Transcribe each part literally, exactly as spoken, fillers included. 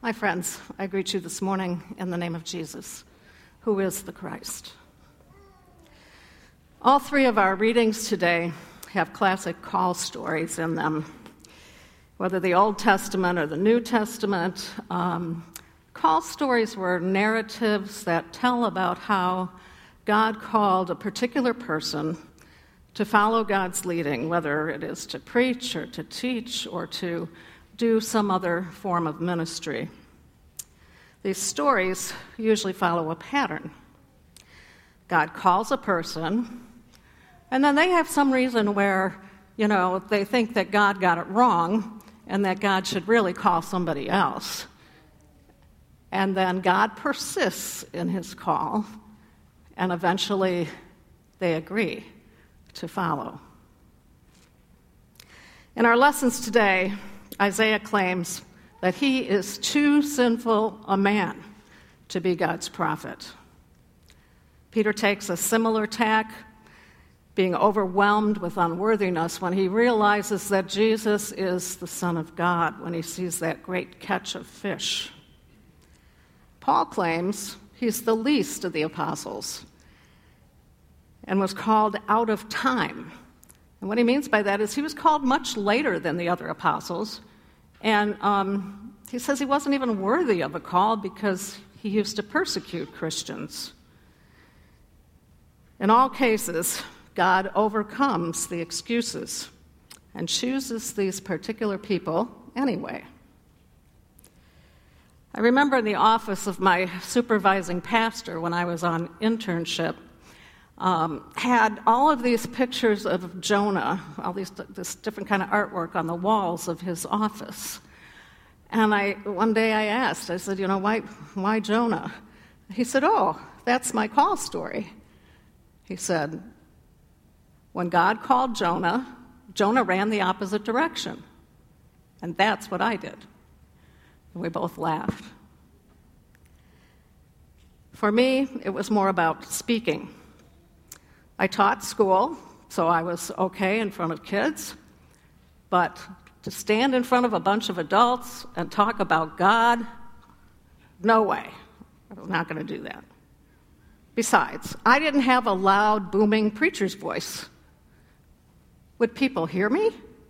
My friends, I greet you this morning in the name of Jesus, who is the Christ. All three of our readings today have classic call stories in them. Whether the Old Testament or the New Testament, um, call stories were narratives that tell about how God called a particular person to follow God's leading, whether it is to preach or to teach or to do some other form of ministry. These stories usually follow a pattern. God calls a person, and then they have some reason where, you know, they think that God got it wrong and that God should really call somebody else. And then God persists in his call, and eventually they agree to follow. In our lessons today, Isaiah claims that he is too sinful a man to be God's prophet. Peter takes a similar tack, being overwhelmed with unworthiness when he realizes that Jesus is the Son of God, when he sees that great catch of fish. Paul claims he's the least of the apostles and was called out of time. And what he means by that is he was called much later than the other apostles, and um, he says he wasn't even worthy of a call because he used to persecute Christians. In all cases, God overcomes the excuses and chooses these particular people anyway. I remember in the office of my supervising pastor when I was on internship, um, had all of these pictures of Jonah, all these this different kind of artwork on the walls of his office. And I one day I asked, I said, you know, why, why Jonah? He said, oh, that's my call story. He said, when God called Jonah, Jonah ran the opposite direction. And that's what I did. And we both laughed. For me, it was more about speaking. I taught school, so I was okay in front of kids, but to stand in front of a bunch of adults and talk about God, no way. I'm not going to do that. Besides, I didn't have a loud, booming preacher's voice. Would people hear me?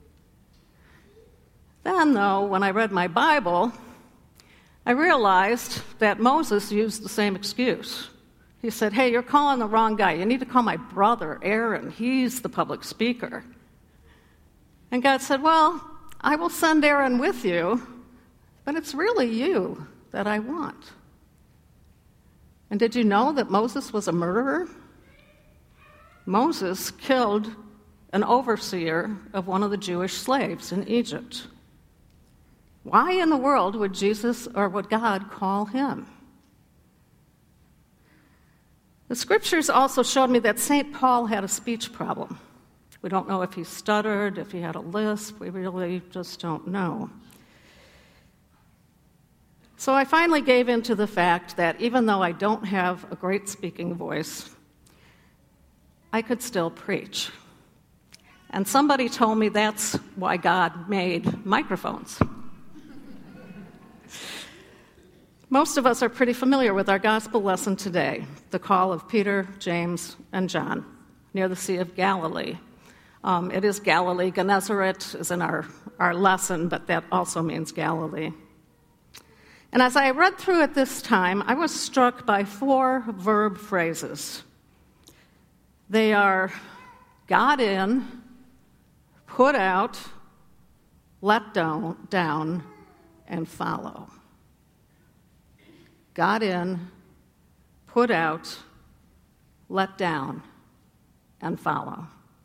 Then, though, when I read my Bible, I realized that Moses used the same excuse. He said, hey, you're calling the wrong guy. You need to call my brother, Aaron. He's the public speaker. And God said, well, I will send Aaron with you, but it's really you that I want. And did you know that Moses was a murderer? Moses killed an overseer of one of the Jewish slaves in Egypt. Why in the world would Jesus or would God call him? The scriptures also showed me that Saint Paul had a speech problem. We don't know if he stuttered, if he had a lisp. We really just don't know. So I finally gave in to the fact that even though I don't have a great speaking voice, I could still preach. And somebody told me that's why God made microphones. Most of us are pretty familiar with our gospel lesson today, the call of Peter, James, and John near the Sea of Galilee. Um, it is Galilee. Gennesaret is in our, our lesson, but that also means Galilee. And as I read through it this time, I was struck by four verb phrases. They are got in, put out, let down, down, and follow. Got in, put out, let down, and follow.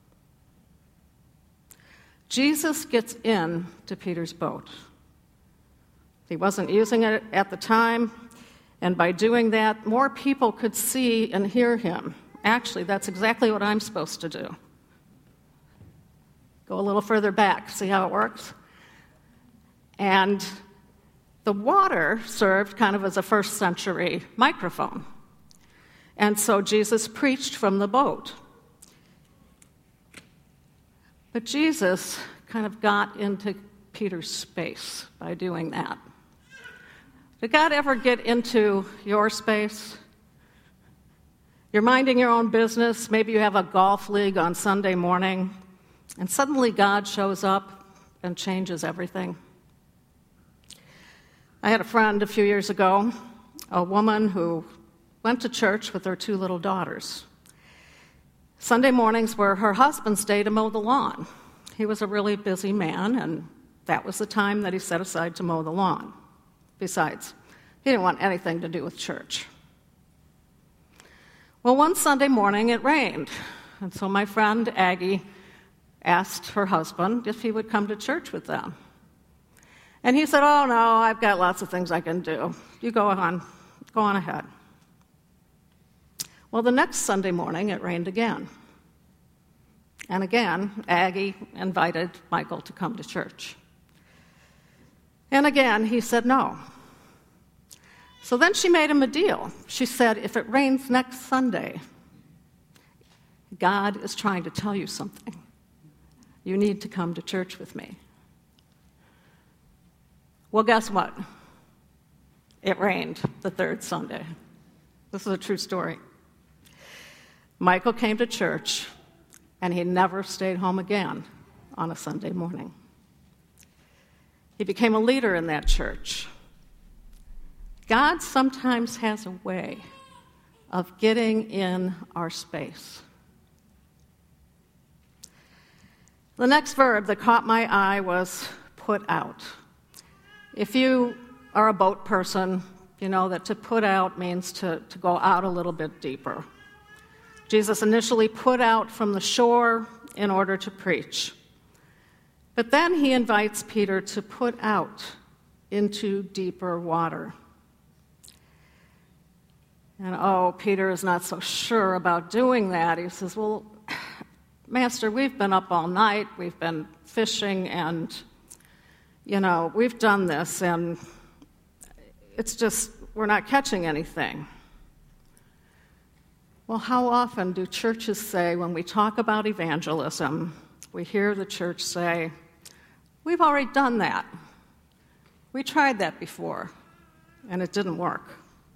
Jesus gets in to Peter's boat. He wasn't using it at the time, and by doing that, more people could see and hear him. Actually, that's exactly what I'm supposed to do. Go a little further back, see how it works? And the water served kind of as a first century microphone. And so Jesus preached from the boat. But Jesus kind of got into Peter's space by doing that. Did God ever get into your space? You're minding your own business. Maybe you have a golf league on Sunday morning, and suddenly God shows up and changes everything. I had a friend a few years ago, a woman who went to church with her two little daughters. Sunday mornings were her husband's day to mow the lawn. He was a really busy man, and that was the time that he set aside to mow the lawn. Besides, he didn't want anything to do with church. Well, one Sunday morning it rained, and so my friend Aggie asked her husband if he would come to church with them. And he said, "Oh, no, I've got lots of things I can do. You go on, go on ahead." Well, the next Sunday morning it rained again. And again, Aggie invited Michael to come to church. And again, he said no. So then she made him a deal. She said, "If it rains next Sunday, God is trying to tell you something. You need to come to church with me." Well, guess what? It rained the third Sunday. This is a true story. Michael came to church, and he never stayed home again on a Sunday morning. He became a leader in that church. God sometimes has a way of getting in our space. The next verb that caught my eye was put out. If you are a boat person, you know that to put out means to, to go out a little bit deeper. Jesus initially put out from the shore in order to preach. But then he invites Peter to put out into deeper water. And oh, Peter is not so sure about doing that. He says, "Well, Master, we've been up all night, we've been fishing, and, you know, we've done this, and it's just, we're not catching anything." Well, how often do churches say, when we talk about evangelism, we hear the church say, "We've already done that. We tried that before, and it didn't work."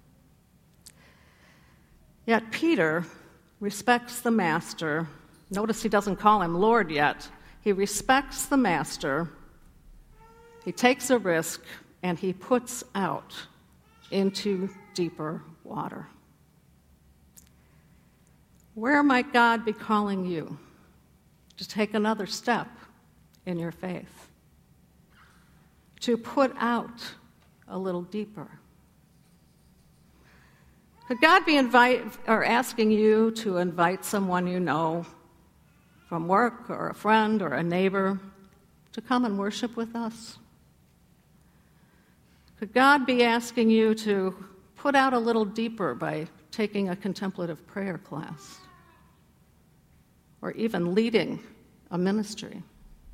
Yet Peter respects the master. Notice he doesn't call him Lord yet. He respects the master. He takes a risk, and he puts out into deeper water. Where might God be calling you to take another step in your faith? To put out a little deeper? Could God be invite, or asking you to invite someone you know from work or a friend or a neighbor to come and worship with us? Could God be asking you to put out a little deeper by taking a contemplative prayer class, or even leading a ministry?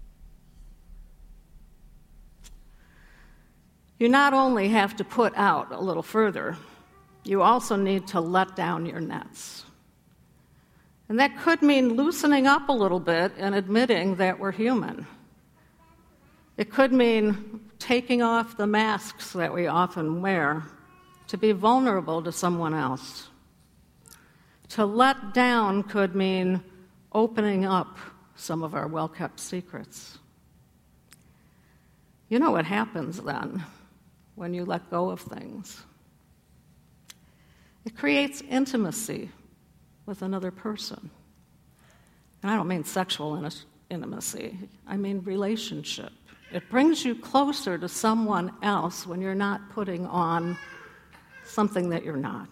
You not only have to put out a little further, you also need to let down your nets. And that could mean loosening up a little bit and admitting that we're human. It could mean taking off the masks that we often wear to be vulnerable to someone else. To let down could mean opening up some of our well-kept secrets. You know what happens then when you let go of things? It creates intimacy with another person. And I don't mean sexual intimacy, I mean relationship. It brings you closer to someone else when you're not putting on something that you're not.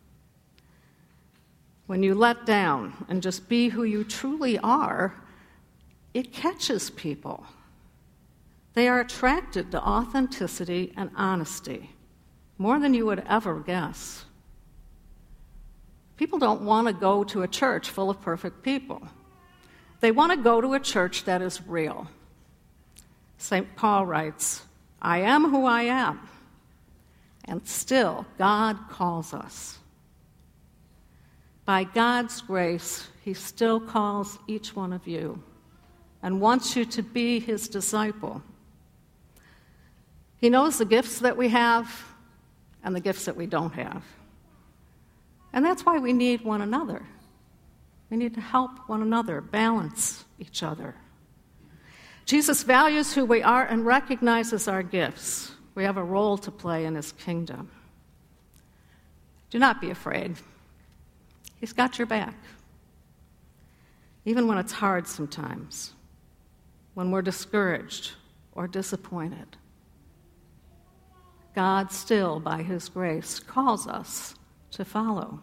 When you let down and just be who you truly are, it catches people. They are attracted to authenticity and honesty, more than you would ever guess. People don't want to go to a church full of perfect people. They want to go to a church that is real. Saint Paul writes, "I am who I am, and still God calls us." By God's grace, he still calls each one of you and wants you to be his disciple. He knows the gifts that we have, and the gifts that we don't have. And that's why we need one another. We need to help one another, balance each other. Jesus values who we are and recognizes our gifts. We have a role to play in his kingdom. Do not be afraid. He's got your back. Even when it's hard sometimes, when we're discouraged or disappointed, God still, by his grace, calls us to follow.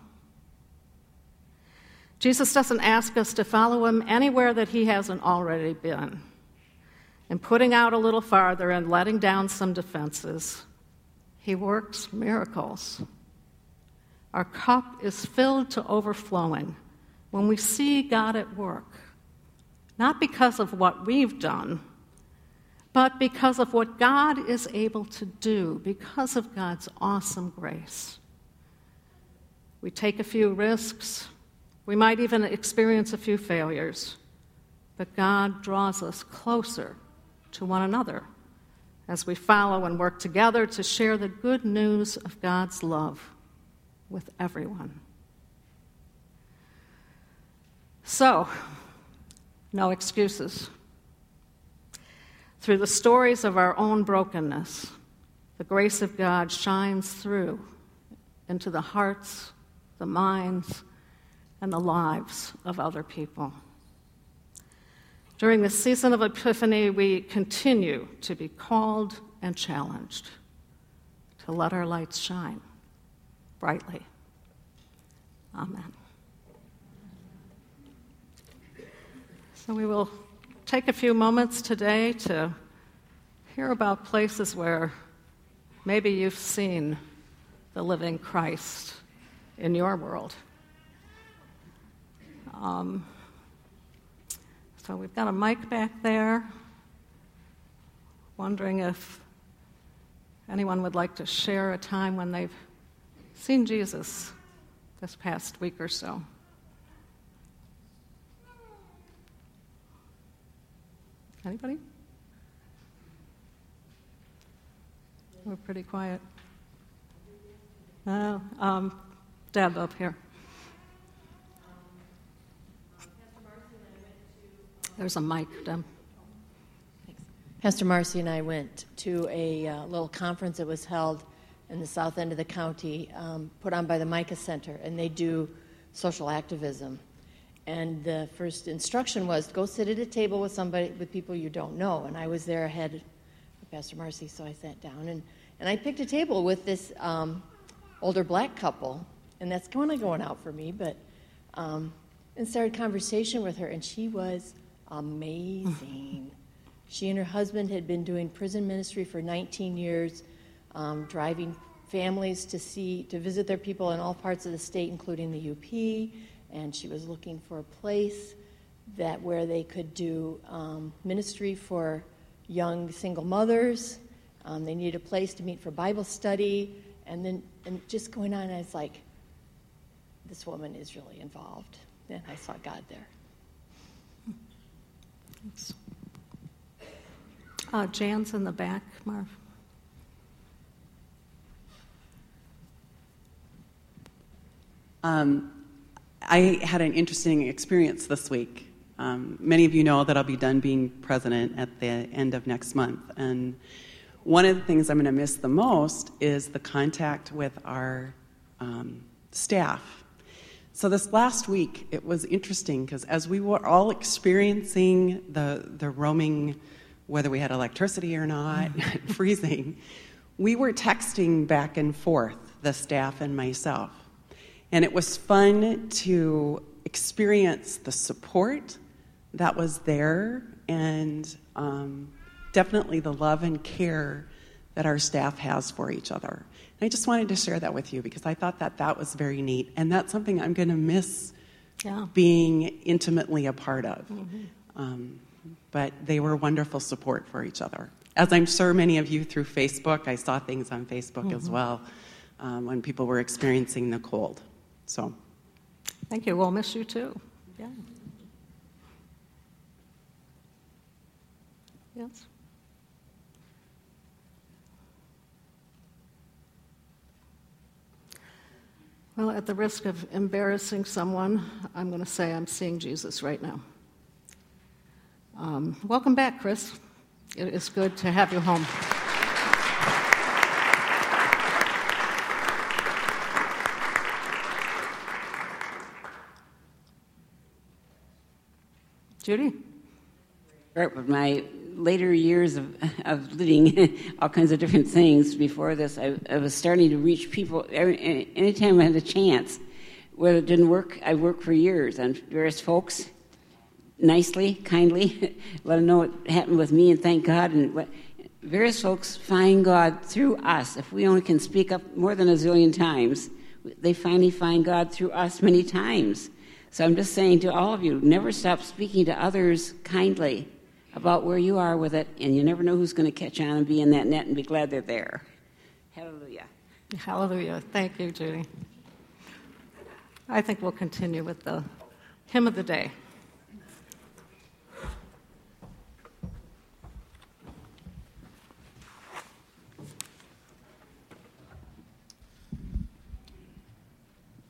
Jesus doesn't ask us to follow him anywhere that he hasn't already been. And putting out a little farther and letting down some defenses, he works miracles. Our cup is filled to overflowing when we see God at work, not because of what we've done, but because of what God is able to do, because of God's awesome grace. We take a few risks. We might even experience a few failures, but God draws us closer to one another as we follow and work together to share the good news of God's love with everyone. So, no excuses. Through the stories of our own brokenness, the grace of God shines through into the hearts, the minds, and the lives of other people. During this season of Epiphany, we continue to be called and challenged to let our lights shine brightly. Amen. So we will take a few moments today to hear about places where maybe you've seen the living Christ in your world. Um, so we've got a mic back there. Wondering if anyone would like to share a time when they've seen Jesus this past week or so. Anybody? We're pretty quiet. Oh, um, Deb up here. There's a mic, Deb. Thanks. Pastor Marcy and I went to a uh, little conference that was held in the south end of the county, um, put on by the Micah Center, and they do social activism. And the first instruction was, go sit at a table with somebody, with people you don't know. And I was there ahead of Pastor Marcy, so I sat down. And, and I picked a table with this um, older black couple, and that's kind of going out for me, but, um, and started conversation with her, and she was amazing. She and her husband had been doing prison ministry for nineteen years, um, driving families to see, to visit their people in all parts of the state, including the U P, and she was looking for a place that where they could do um, ministry for young single mothers. Um, they needed a place to meet for Bible study, and then and just going on, I was like, this woman is really involved. And I saw God there. Thanks. Uh, Jan's in the back, Marv. Um, I had an interesting experience this week. Um, many of you know that I'll be done being president at the end of next month. And one of the things I'm going to miss the most is the contact with our um, staff. So this last week, it was interesting because as we were all experiencing the, the roaming, whether we had electricity or not, freezing, we were texting back and forth, the staff and myself. And it was fun to experience the support that was there and um, definitely the love and care that our staff has for each other. And I just wanted to share that with you because I thought that that was very neat. And that's something I'm going to miss yeah. being intimately a part of. Mm-hmm. Um, but they were wonderful support for each other. As I'm sure many of you through Facebook, I saw things on Facebook mm-hmm. as well um, when people were experiencing the cold. So, thank you. We'll miss you too. Yeah. Yes. Well, at the risk of embarrassing someone, I'm going to say I'm seeing Jesus right now. Um, welcome back, Chris. It is good to have you home. Judy? Start with my later years of, of living all kinds of different things before this. I, I was starting to reach people every, anytime I had a chance. Whether it didn't work, I worked for years on various folks, nicely, kindly, let them know what happened with me, and thank God. And what, various folks find God through us. If we only can speak up more than a zillion times, they finally find God through us many times. So I'm just saying to all of you, never stop speaking to others kindly about where you are with it, and you never know who's going to catch on and be in that net and be glad they're there. Hallelujah. Hallelujah. Thank you, Judy. I think we'll continue with the hymn of the day.